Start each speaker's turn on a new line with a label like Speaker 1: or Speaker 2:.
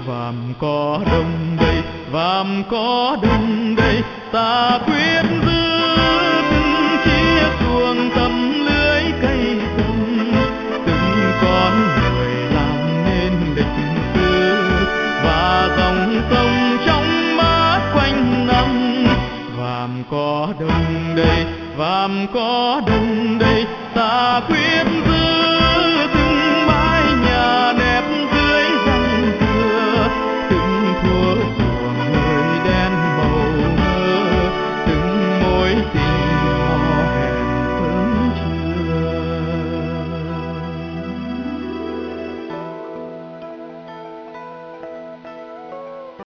Speaker 1: Vàm có đông đây, vàm có đông đây, ta quyết giữ từng chiếc xuồng tấm lưới cây tầm, từng con người làm nên lịch sử và dòng sông trong mát quanh năm. Vàm có đông đây, vàm có đông đây, ta quyết